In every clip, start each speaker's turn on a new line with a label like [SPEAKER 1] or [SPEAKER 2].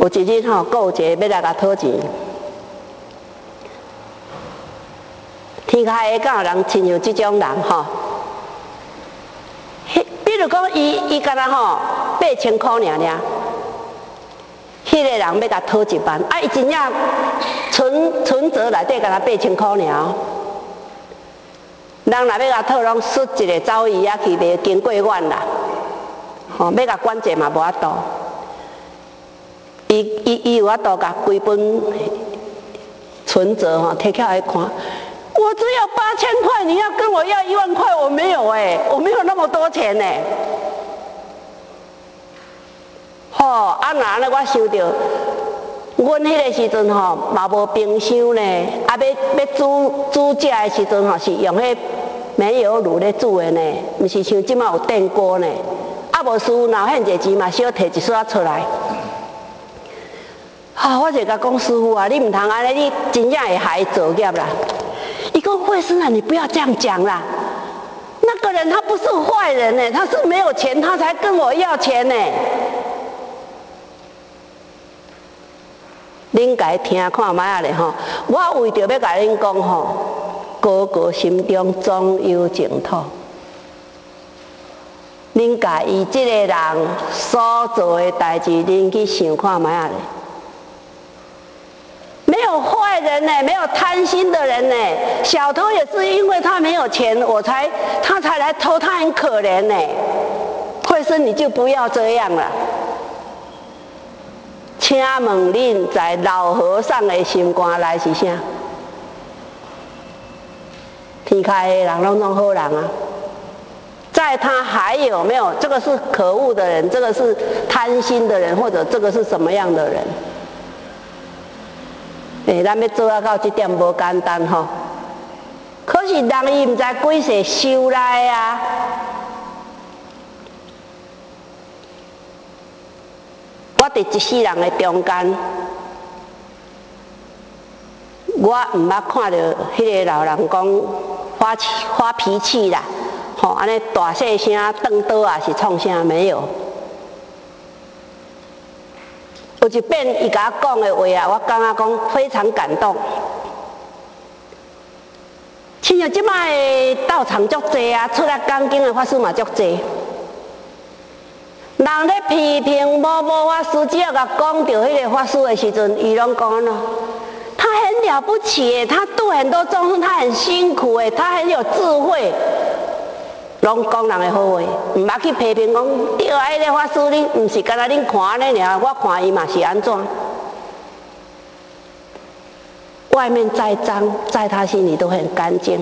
[SPEAKER 1] 有一日吼，还有一个要来甲讨钱。天下下敢有人亲像这种人吼？比如讲，伊敢若吼8000块尔，迄个人要甲讨1万，啊，伊真正存折内底敢若8000块尔。人若要甲讨，拢输一个走伊遐去，袂经过阮啦。吼，要甲管制嘛无法度。伊有法度甲规本存折吼摕起来看。我只有8000块，你要跟我要1万块，我没有我没有那么多钱吼，啊那安尼我想到，阮迄个时阵吼嘛无冰箱呢，啊要煮食的时阵吼是用迄煤油炉咧煮的呢，毋是像即马有电锅呢。啊无事若有现济钱嘛，小摕一撮出来。我就甲讲师傅啊，你毋通安尼，你真正会害作业啦。伊讲慧生啊，你不要这样讲啦。那个人他不是坏人呢，他是没有钱，他才跟我要钱呢。恁家听看卖啊咧吼，我为着要甲恁讲吼，个个心中总有净土。恁家伊这个人所做的代志，恁去想看卖啊咧。没有坏人呢，没有贪心的人呢。小偷也是因为他没有钱，他才来偷，他很可怜呢。慧生你就不要这样了。请问恁在老和尚的心肝内是啥？天下的人拢总好人啊。在他还有没有这个是可恶的人，这个是贪心的人，或者这个是什么样的人？咱要做到这点无简单吼。可是人伊毋知几世修来啊。我伫一世人的中间，我毋捌看到迄个老人讲发脾气啦，吼安尼大细声瞪刀啊是创啥没有？有一遍伊甲我讲的话啊，我感觉讲非常感动。亲像即摆的道场足济啊，出来讲经的法师嘛足济。人咧批评某某法师，只要甲讲到迄个法师的时阵，伊拢讲咯，他很了不起他度很多众生，他很辛苦他很有智慧。拢讲人的好话，毋捌去批评讲对啊，迄个法师你毋是干那恁看安尼尔，我看伊嘛是安怎？外面再脏，在他心里都很干净。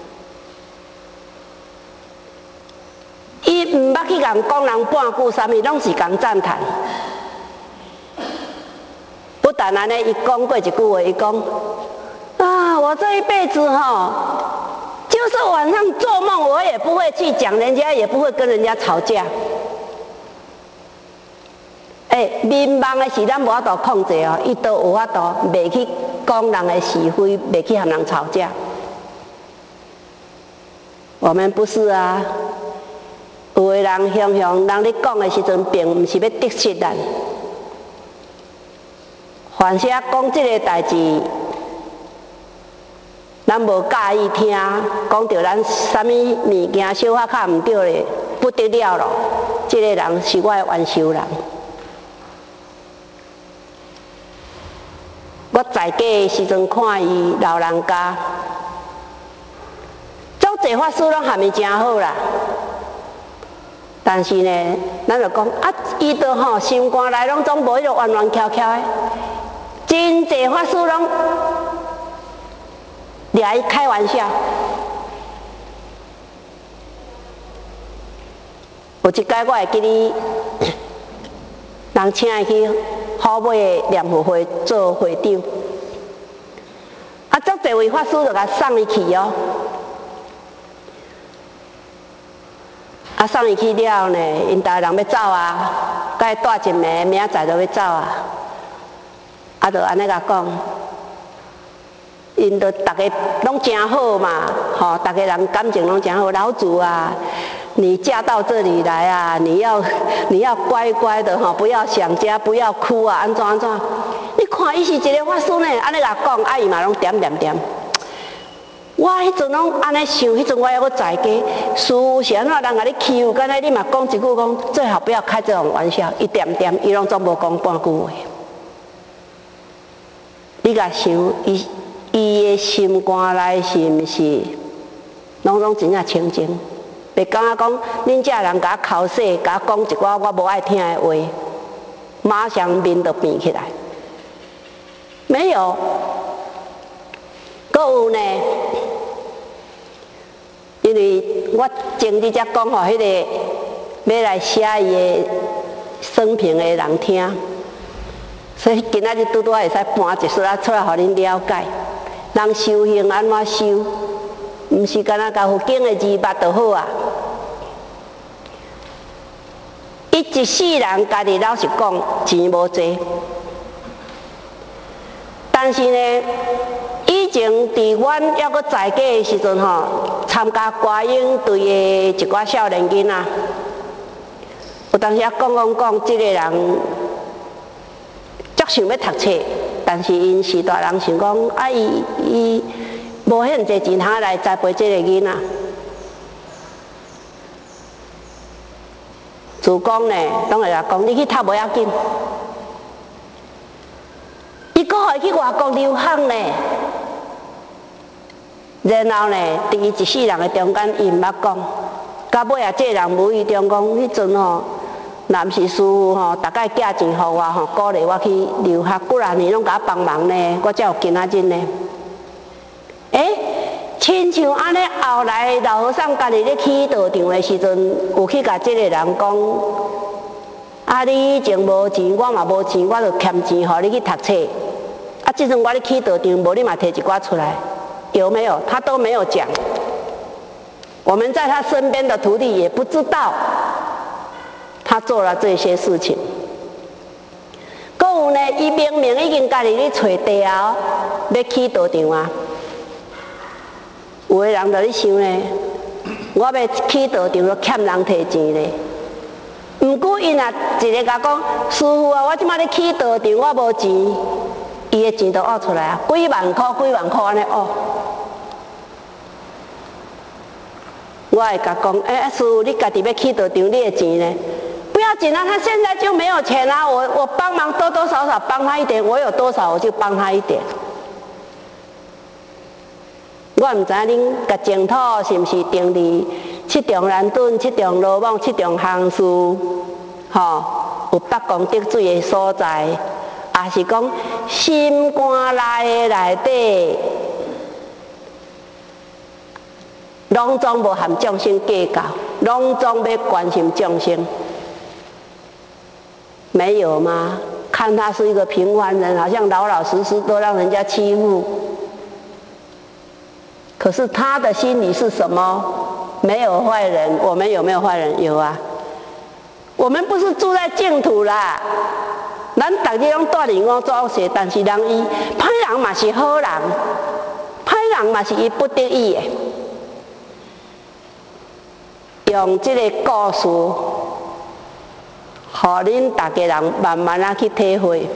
[SPEAKER 1] 伊毋捌去共讲人半句啥物，拢是共赞叹。不但安尼，伊讲过一句话，伊讲啊，我这一辈子吼。就是晚上做梦，我也不会去讲人家，也不会跟人家吵架。面梦的事咱无法度控制哦，伊都有法度袂去讲人的是非，袂去和人吵架。我们不是啊，有的人常常人咧讲的时阵，并毋是要得失咱。凡是讲这个代志。咱无介意听，讲到咱啥物物件小可较毋对咧，不得了咯。这个人是我的冤仇人。我在家的时阵看伊老人家，足侪法师拢含伊真好啦。但是呢，咱就讲啊，伊都吼心肝内拢总无迄个弯弯翘翘的，真侪法师拢。俩伊开玩笑，有一届我会记哩，人请伊去好尾的念佛会做会长，足侪位法师就甲送伊去哦，送伊去了后呢，因大人要走啊，甲伊带一暝，明仔载就要走啊，就安尼甲讲。因都大家拢真好嘛，吼，大家人感情拢真好。老祖啊， 你嫁到这里来啊，你要乖乖的哈，不要想家，不要哭啊，安怎安怎？你看伊是一个法师呢，安尼甲讲，啊伊嘛拢点点点。我迄阵拢安尼想，迄阵我还阁在家，师父是安怎人甲你欺负，干那你嘛讲一句讲，最好不要开这种玩笑，一点点，伊拢总无讲半句话。你甲想，伊的心肝内是毋是，拢真正清净？袂感觉讲，恁遮人甲我口洗，甲我讲一寡我无爱听的话，马上面就变起来。没有，阁有呢，因为我前日才讲互迄个要来写伊的生平的人听，所以今仔日拄会使搬一撮出来，互恁了解，人修行安怎修，毋是干那甲佛经的字捌就好啊。伊一世人家己老实讲，钱无济，但是呢，以前伫阮还阁在家的时阵吼，参加歌咏队的一寡少年囡仔，有当时啊讲，即个人足想要读册，但是因是大人想讲，啊伊无遐济钱通来栽培即个囡仔。自讲呢，拢会甲讲，你去读无要紧。伊阁会去外国留学呢，然后呢，伫伊一世人的中间，伊毋捌讲，到尾啊，这个人无意中讲，迄阵吼，若毋是师父吼，大概寄钱互我吼，鼓励我去留学，几啊年拢甲我帮忙呢，我才有今仔日呢。亲像安尼，后来老和尚家己咧起道场的时阵，有去甲即个人讲：啊，你以前无钱，我嘛无钱，我就欠钱互你去读册。啊，即阵我咧起道场，无你嘛摕一寡出来，有没有？他都没有讲。我们在他身边的徒弟也不知道，他做了这些事情。阁有呢，伊明明已经家己咧找地后，要起道场啊。有的人就咧想呢，我要起道场，就欠人摕钱咧。毋过伊若一个甲讲，师父啊，我即摆咧起道场，我无钱，伊的钱都挖出来啊，几万块安尼挖。我会甲讲，师父，你家己要起道场，你的钱呢？不要紧啊，他现在就没有钱啊，我帮忙多多少少帮他一点，我有多少我就帮他一点。我毋知恁甲净土是毋是定伫七重南顿、七重罗网、七重行事，吼，有北公得水的所在，也是讲心肝内底，拢总无含众生计较，拢总要关心众生，没有吗？看他是一个平凡人，好像老老实实都让人家欺负。可是他的心里是什么？没有坏人，我们有没有坏人？有啊。我们不是住在净土啦，咱大家拢住伫五祖社，但是人伊歹人嘛是好人，歹人嘛是伊不得已的。用这个故事，互恁大家人慢慢啊去体会。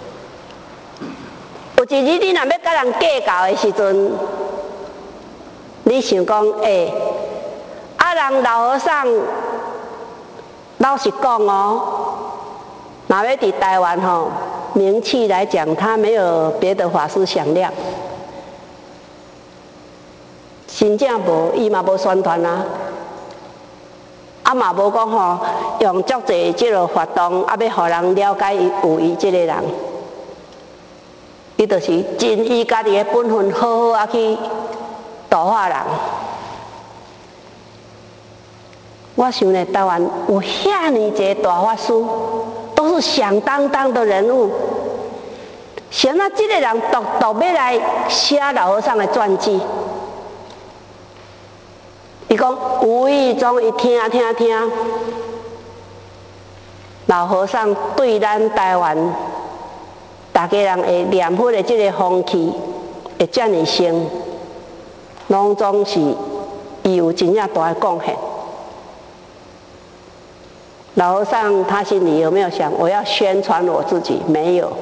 [SPEAKER 1] 有一日你若要甲人计较的时阵，你想讲，人老和尚，老实讲哦，若要伫台湾吼，名气来讲，他没有别的法师响亮，真正无，伊嘛无宣传啊，嘛无讲吼，用足济即个活动，要互人了解有伊即个人，伊就是尽伊家己的本分，好好去度化人。我想呢，台湾有遐尼侪大法师，都是响当当的人物。想到这个人独要来写老和尚的传记，伊讲无意中一听，老和尚对咱台湾大家人会念佛的这个风气会遮尔盛，拢总是伊有真正大的贡献。 老和尚他心里有没有想我要宣传我自己？没有。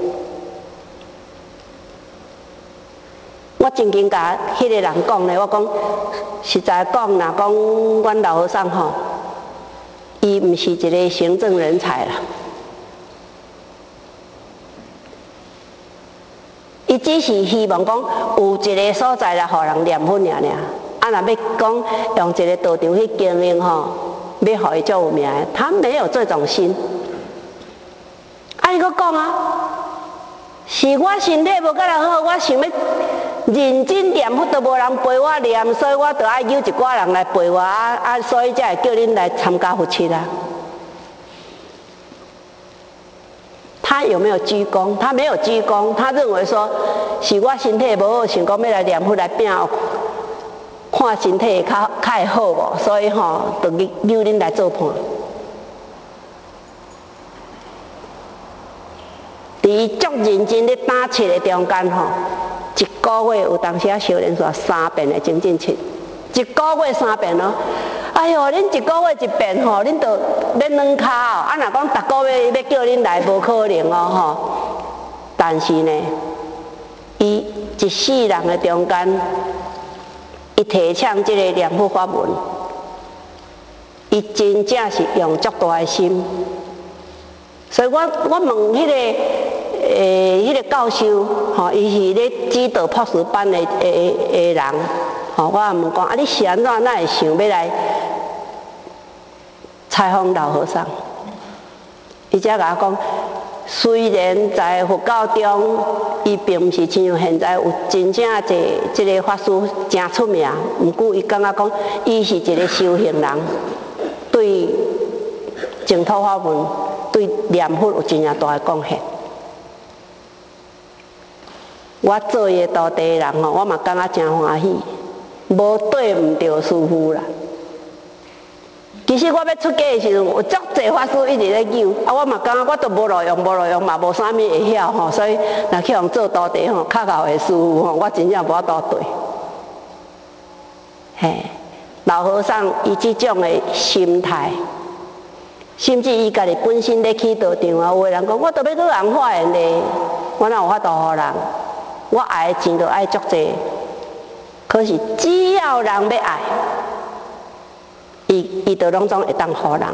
[SPEAKER 1] 我曾经甲迄个人讲咧，我讲实在讲，若讲阮老和尚吼，伊毋是一个行政人才啦，伊只是希望讲有一个所在来互人念佛尔。啊，若要讲用一个道场去经营吼，要互伊足有名的，他没有这种心。啊，伊阁讲啊，是我身体无甲人好，我想要认真念佛，都无人陪我念，所以我就爱邀一寡人来陪我所以才会叫恁来参加佛七啊。他有没有鞠躬？他没有鞠躬，他认为说是我身体无好，想讲要来念佛来拼，看身体较会好无，所以吼，就邀恁来做伴。伫足认真咧打七的中间吼，一个月有当时啊少年说3遍的精进七，一个月3遍咯。哎哟，恁一个月一遍吼，恁就要软脚哦。啊，若讲逐个月要叫恁来，无可能哦吼。但是呢，伊一世人的中间，伊提倡这个念佛法门，伊真正是用足大的心。所以我问迄个迄个教授吼，伊是咧指导博士班的人吼，我也问讲啊，你是安怎会想要来采访老和尚？伊才甲我讲，虽然在佛教中，伊并毋是亲像现在有真正一个法师真出名，毋过伊感觉讲，伊是一个修行人，对净土法门、对念佛有真正大的贡献。我做伊的徒弟的人吼，我嘛感觉真欢喜，无对毋着师父啦。其实我要出家的时阵，有足侪法师一直咧救，啊，我嘛感觉我都无路用，嘛无啥物会晓吼，所以若去互做徒弟吼，较厚的师父吼，我真正无法度对。嘿，老和尚伊即种的心态，甚至伊家己本身咧去道场啊，有个人讲，我都要去人化缘咧，我哪有法度互人？我爱的钱就爱足济，可是只要人要爱，伊就拢总会当互人。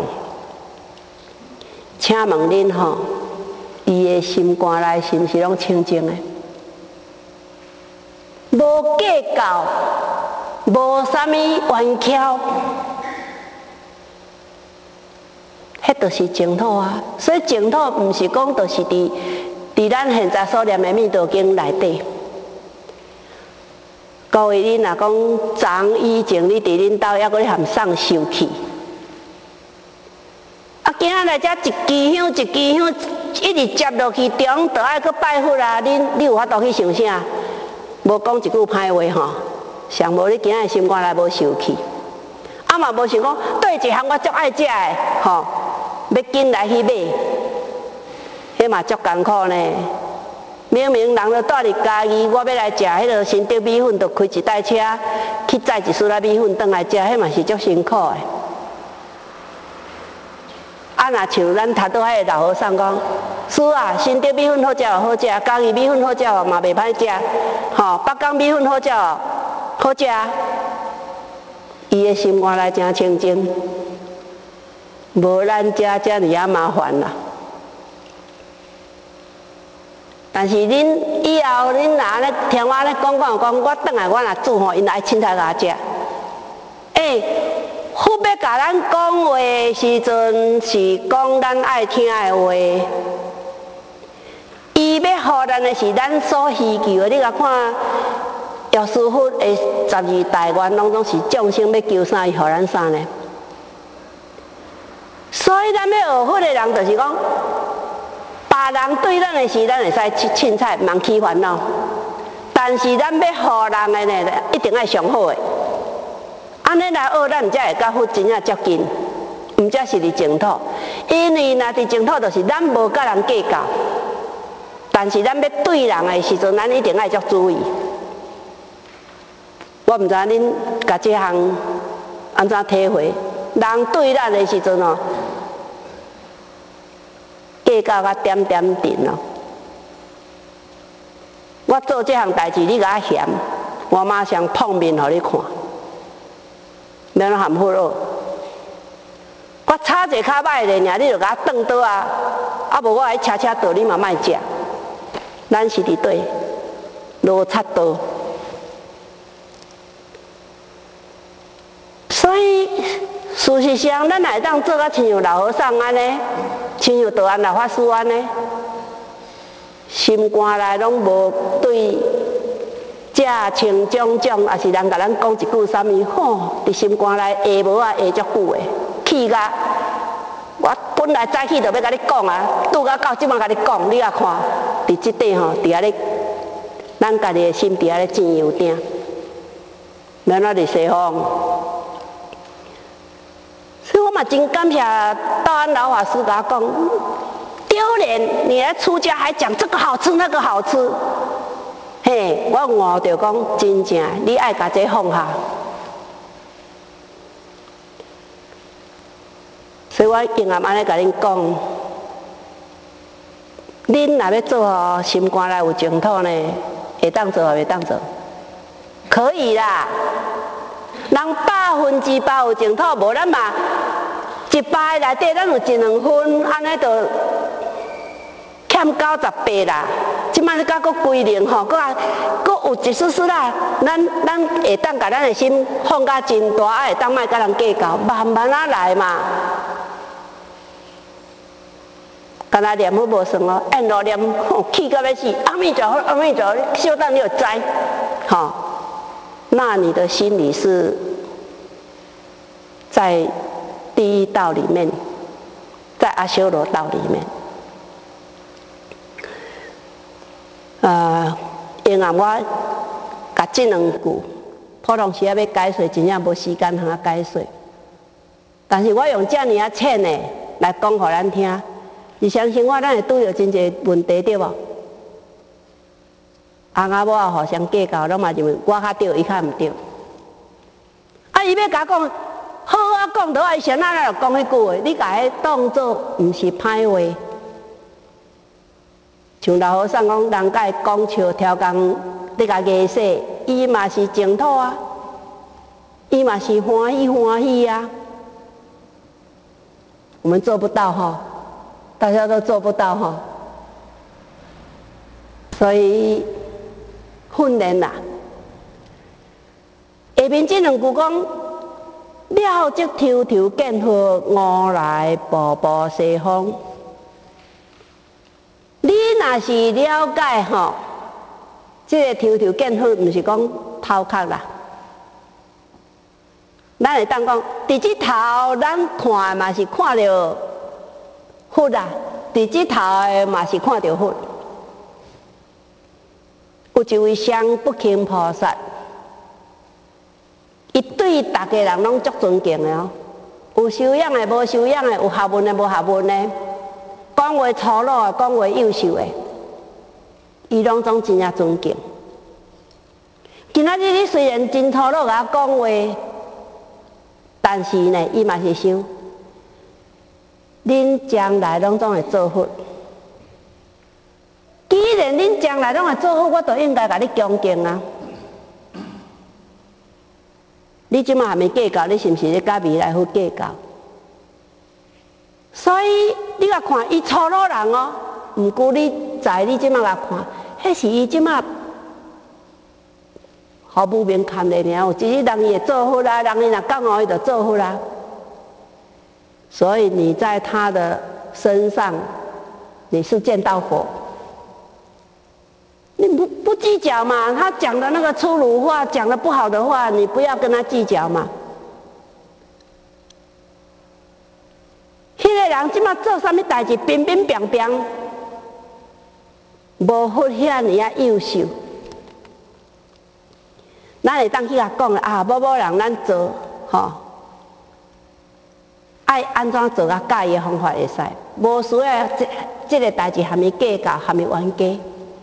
[SPEAKER 1] 请问恁吼，伊的心肝内是毋是拢清净的？无计较，无啥物冤巧，迄就是净土啊！所以净土毋是讲就是伫咱现在所念的《弥陀经》内底。各位，恁若讲昨以前你伫恁兜还阁咧含送寿气，啊，今仔来遮一支香一支香一直接落去，中就爱去拜佛啊！你有法度去想啥？无讲一句歹话吼，上无你今仔心肝内无受气，啊嘛无想讲对一项我足爱食的吼，要紧来去买，迄嘛足艰苦呢。明明人就住伫家己，我要来食迄个新竹米粉，就开一台车去载一束仔米粉转来食，迄嘛是足辛苦的。啊，若像咱拄倒迄个老和尚讲，师啊，新竹米粉好食哦，好食；嘉义米粉好食哦，嘛袂歹食。吼，北港米粉好食哦，好食。伊的心肝内真清净，无咱遮尔啊麻烦啦。但是恁以后恁若安尼听我咧讲，我转来我若煮吼，因来凊彩甲我食。佛要甲咱讲话的时阵，是讲咱爱听的话。伊要予咱的是咱所需求的。你甲看，药师佛的12大愿，拢总是众生要求啥，伊予咱啥呢？所以咱要学佛的人，就是讲。别人对咱的事，咱会使凊彩，茫起烦恼。但是咱要互人的呢，一定爱上好的。安尼来学，咱才会甲佛真正接近，毋则是伫净土。因为若伫净土，就是咱无甲人计较，但是咱要对人的时阵，咱一定爱足注意。我毋知恁甲这项安怎体会？人对咱的时阵哦， 计较甲点点顶哦。我做这项代志，你甲我嫌，我马上碰面互你看，免含糊咯。我炒一较歹的尔，你就甲我转倒啊！啊无我来车倒，你嘛莫食。咱是伫对落差刀，所以事实上，咱会当做甲亲像老和尚安尼，亲像道安老法师安尼，心肝内拢无对假情种种，也是人甲咱讲一句啥物吼，伫心肝内下无啊下足久的，气甲我本来早起就要甲你讲啊，拄到即摆甲你讲，你啊看，伫即块吼，伫遐咧，咱家己的心伫遐咧煎油鼎，免那伫西方。所以我嘛真感谢道安老法师甲我讲，丢脸，你来出家还讲这个好吃那个好吃，嘿，我悟着讲真正，你爱甲这放下。所以我经常安尼甲恁讲，恁若要做哦，心肝内有净土呢，会当做也袂当做，可以啦。人100%有净土，无咱嘛100个内底咱有1-2分，安尼就欠98啦。即摆甲佫归零吼，佫有一丝丝啦。咱会当甲咱的心放甲真大，会当莫甲人计较，慢慢啊来嘛。干那念好无算哦，按路念吼，气到要死，阿弥陀佛，阿弥陀佛，小等你就知，好，那你的心里是在第一道里面，在阿修罗道里面。因为我甲这两句，普通时啊要解说，真正无时间通啊解说。但是我用这么啊浅的来讲互咱听。你相信我，咱会拄到真侪问题对无？翁仔某啊互相计较，拢嘛认为我较对，伊较毋对。啊，伊要甲我讲，好啊讲倒啊，伊先就讲迄句话，你甲迄当作毋是歹话。像老和尚讲，人甲伊讲笑挑工，你甲艺说，伊嘛是净土啊，伊嘛是欢喜欢喜啊。我们做不到哈。大家都做不到哈，所以训练啦。下面这两句讲：了即抽抽见佛，悟来步步西方。你若是了解吼，这个抽抽见佛，毋是讲头壳啦。咱会当讲，伫即头咱看嘛是看到。佛啊，伫即头的嘛是看到佛。有一位上不轻菩萨，伊对逐个人拢足尊敬的哦。有修养的，无修养的；有学问的，无学问的；讲话粗鲁的，讲话优秀的，伊拢总真正尊敬。今仔日你虽然真粗鲁甲我讲话，但是呢，伊嘛是想。恁将来拢总会做佛，既然恁将来拢会做佛，我就应该甲你恭敬啊！你即马还没计较，你是毋是咧甲未来佛计较？所以你甲看，伊粗鲁人哦，毋过你在你即马甲看，迄是伊即马好无明看的尔，有一日人伊会做佛啦，人伊若讲哦，伊就做佛啦。所以你在他的身上，你是见到佛，你不计较嘛？他讲的那个粗鲁话，讲的不好的话，你不要跟他计较嘛。迄个人即马做啥物代志，乒乒乓乓，无佛遐尼啊优秀，咱会当去甲讲啊，某某人咱做吼。爱安怎做啊？教伊的方法会使，无需要这个代志含伊计较，含伊冤家。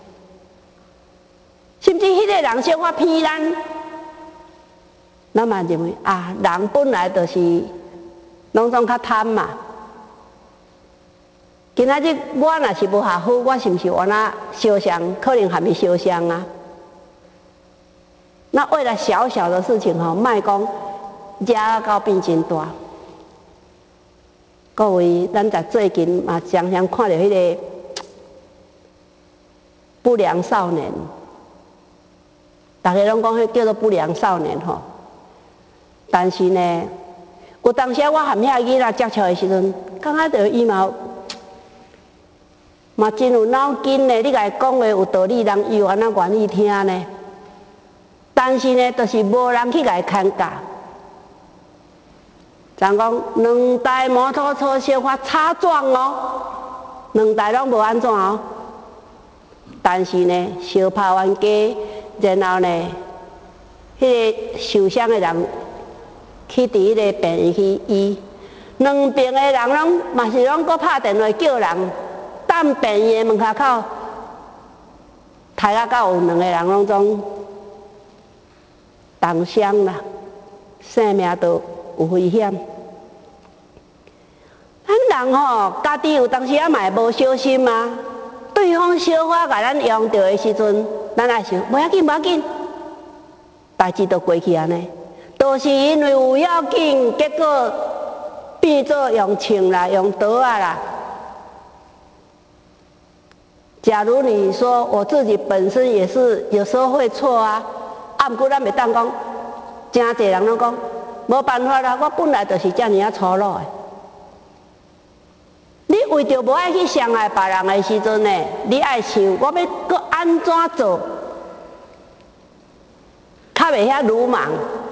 [SPEAKER 1] 甚至迄个人小可骗咱，咱嘛认为啊，人本来就是拢总较贪嘛。 今仔日我若是无合乎，我是毋是往那烧香？可能还没烧香啊。那为了小小的事情吼，莫讲惹到变真大。各位，咱在最近嘛常常看到迄个不良少年，大家拢讲迄叫做不良少年吼。但是呢，有当时我含遐囡仔接触的时阵，感觉到伊嘛真有脑筋呢。你甲伊讲话有道理，人伊有安那愿意听呢。但是呢，就是无人去甲伊牵教。像讲两台摩托车小可擦撞哦，两台拢无安怎哦。但是呢，相拍完家，然后呢，迄个受伤的人去伫迄个病院去医，两边的人拢嘛是拢搁拍电话叫人，等病院门口口，抬啊到有两个人拢总重伤啦，性命都有危险。咱人吼，家己有当时啊嘛会无小心嘛，对方小可甲咱用着的时阵，咱也想无要紧，无要紧，代志都过去安尼。都是因为有要紧，结果变做用枪啦，用刀啊啦。假如你说我自己本身也是有时候会错啊，不过咱袂当讲，真侪人拢讲无办法啦，我本来就是遮尔啊粗鲁的。你为着无爱去伤害别人的时阵呢，你爱想我要搁安怎做，较袂遐鲁莽。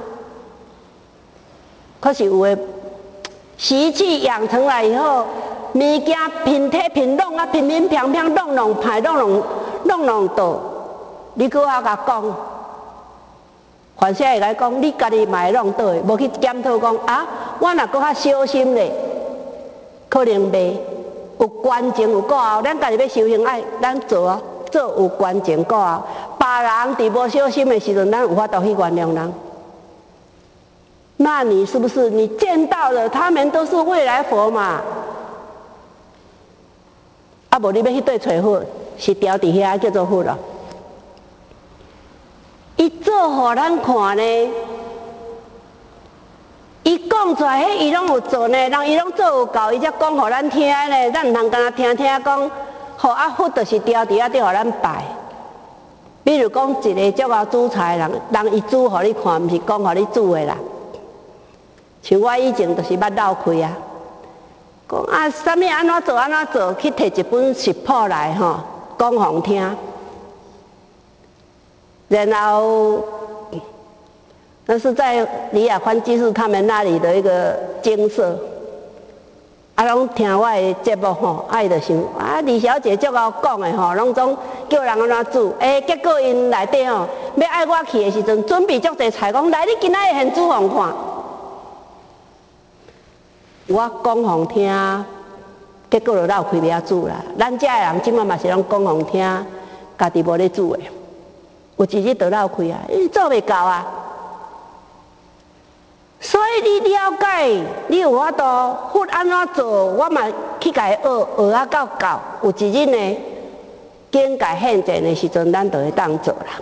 [SPEAKER 1] 可是有的习气养成来以后，物件平体平弄啊，平平平平弄弄歹，弄弄倒，你搁还甲讲，凡事会甲讲，你家己嘛会弄倒的，无去检讨讲啊，我若搁较小心咧，可能袂有关前有过后，咱家己要修行爱咱做啊，做有关前过后，别人伫无小心的时阵，咱有法度去原谅人。那你是不是你见到了他们都是未来佛嘛？啊，无你要去对找佛，是掉伫遐叫做佛咯。伊做互咱看呢，伊讲出来，迄伊拢有做呢，人伊拢做有够，伊才讲互咱听呢。咱唔通干那听讲，好啊，佛就是掉伫遐，对互咱拜。比如讲一个足够煮菜的人，人伊煮互你看，毋是讲互你煮的啦。像我以前就是捌闹开啊，讲啊，啥物安怎做安怎做，去摕一本食谱来吼，讲互听。然后那是在李亚宽居士他们那里的一个精舍，啊，拢听我的节目吼，啊，伊就想啊，李小姐足够讲的吼，拢总叫人安怎煮，结果因内底吼要爱我去的时阵，准备足侪菜，讲来，你今仔日先煮互看。我讲互听，结果就闹开袂晓煮啦。咱遮的人即摆嘛是拢讲互听，家己无咧煮的，有一日就闹开啊，因为做袂到啊。所以你了解，你有法度佛安怎做，我嘛去甲伊学啊到够。有一日呢，境界现前的时阵，咱就会当做啦。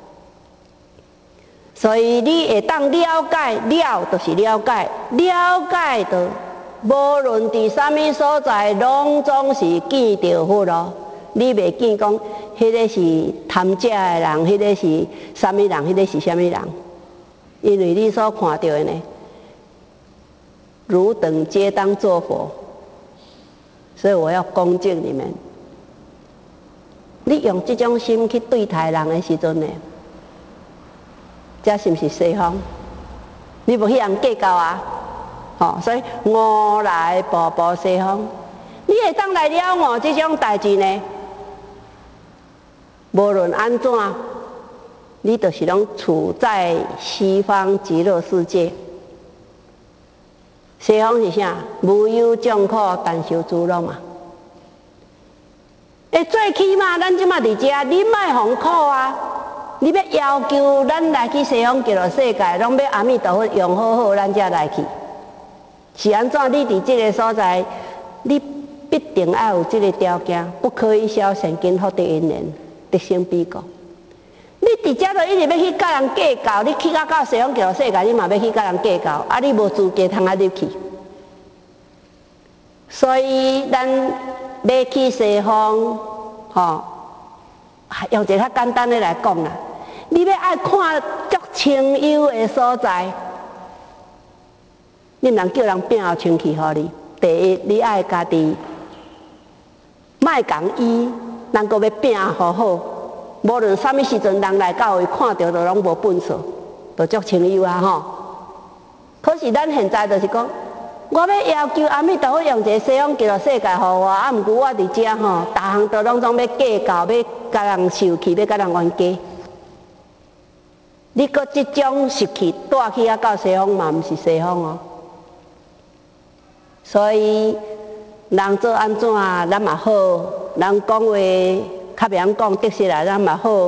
[SPEAKER 1] 所以你会当了解了，就是了解，了解的。无论伫啥物所在，拢总是见着佛咯。你袂见讲，迄个是贪食的人，迄个是啥物人，迄个是啥物人？因为你所看到的呢，汝等皆当作佛。所以我要恭敬你们。你用这种心去对待人的时阵呢，这是不是西方？你无去人计较啊？所以悟来步步西方，你会当来了悟这种代志呢？无论安怎，你就是拢处在西方极乐世界。西方是啥？无忧众苦，但受诸乐嘛。最起码咱即马伫遮，你莫惶苦啊！你要要求咱来去西方极乐世界，拢要阿弥陀佛用好，咱才来去。是安怎？你伫这个所在，你必定要有这个条件，不可以消现金福德因缘，得生彼国。你直接就一直要去甲人计较，你去到西方极乐世界，你嘛要去甲人计较，啊，你无资格通啊入去。所以咱要去西方，吼，用一个较简单的来讲啦，你要爱看足清幽的所在，你唔通叫人拼后穿去互你。第一，你爱家己，莫讲伊，人个要拼好好。无论什么时阵，人来到位看到，就拢无本事，就足清幽啊吼。可是咱现在就是讲，我要要求阿弥陀佛用一个西方极乐世界给我，啊，毋过我伫遮吼，逐项都拢总要计较，要甲人受气，要甲人冤家。你搁即种习气带去啊到西方嘛，毋是西方哦。所以人做安怎，咱嘛好；人讲话较袂晓讲得失来，咱嘛好。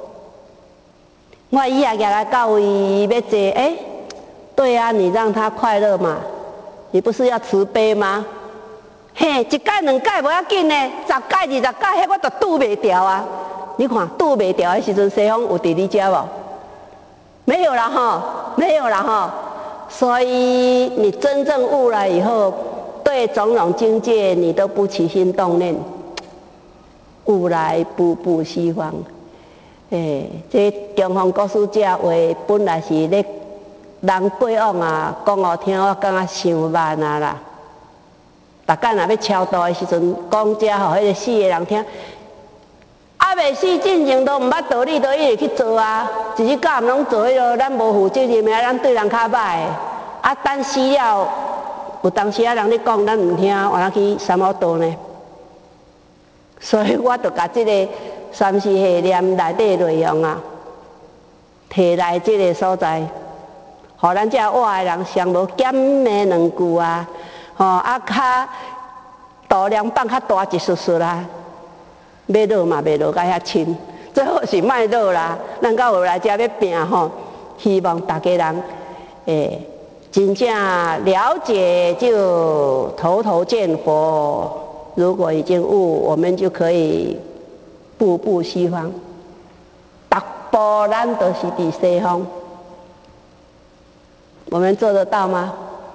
[SPEAKER 1] 我伊也来到位要坐，对啊，你让他快乐嘛，你不是要慈悲吗？嘿，一届两届无要紧呢，10届20届，迄我都拄袂掉啊！你看拄袂掉的时阵，西方有伫你遮无？没有啦哈，没有啦哈。所以你真正悟了以后，对种种境界你都不起心动念，悟来步步西方。这中方国师这话本来是咧人八往啊，讲好听，我感觉伤慢啊啦。大家若要超度的时阵，讲这互迄个死的人听。啊，未死进前都毋捌道理，都一直去做啊，一日到晚拢做迄个，咱无负责任的，咱对人较歹。啊，等死了，有当时啊人咧讲，咱毋听，换人去三恶道呢。所以我就甲即个三世系念内底内容啊，摕来即个所在，互咱遮活的人上无减的两句啊，啊较度量放较大一丝丝啦。要落嘛袂落甲遐深，最好是莫落啦。咱到后来遮要拼吼，希望大家人真正了解就头头见佛。如果已经悟，我们就可以步步西方，逐步咱都是伫西方。我们做得到吗？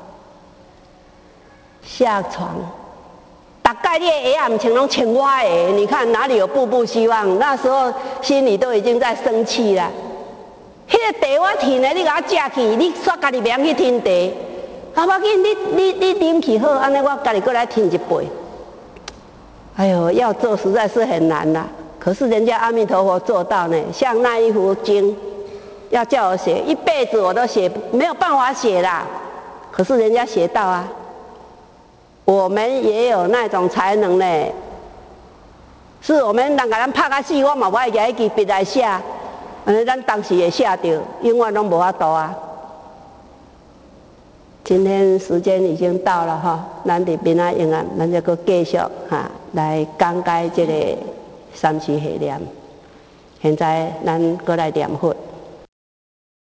[SPEAKER 1] 下床。大概你的鞋啊，唔穿拢穿我的鞋，你看哪里有步步希望？那时候心里都已经在生气了。迄个茶我添的，你甲我食去，你煞家己袂去添茶，啊，要紧，你啉去好，安尼我家己过来添一杯。哎呦，要做实在是很难啦。可是人家阿弥陀佛做到呢，像那一幅经，要叫我写，一辈子我都写没有办法写啦。可是人家写到啊。我们也有那种才能呢，是我们人甲咱拍甲死，我嘛不爱举迄支笔来写，咱当时会写到，永远拢无法度啊。今天时间已经到了哈，咱伫边仔永安，咱就搁继续来讲解这个三世系念。现在咱搁来念佛。